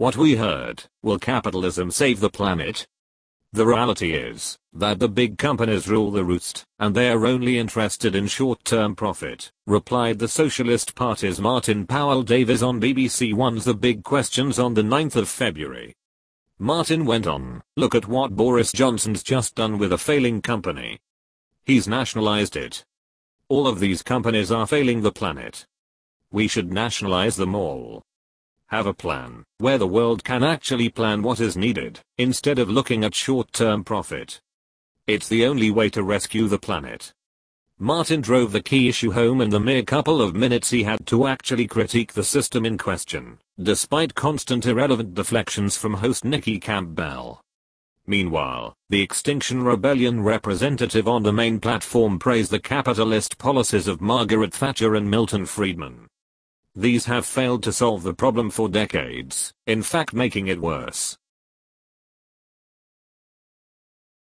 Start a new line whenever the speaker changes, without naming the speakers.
what we heard, will capitalism save the planet? The reality is that the big companies rule the roost, and they are only interested in short-term profit, replied the Socialist Party's Martin Powell-Davies on BBC One's The Big Questions on the 9th of February. Martin went on, look at what Boris Johnson's just done with a failing company. He's nationalized it. All of these companies are failing the planet. We should nationalize them all. Have a plan where the world can actually plan what is needed, instead of looking at short-term profit. It's the only way to rescue the planet. Martin drove the key issue home in the mere couple of minutes he had to actually critique the system in question, despite constant irrelevant deflections from host Nikki Campbell. Meanwhile, the Extinction Rebellion representative on the main platform praised the capitalist policies of Margaret Thatcher and Milton Friedman. These have failed to solve the problem for decades, in fact making it worse.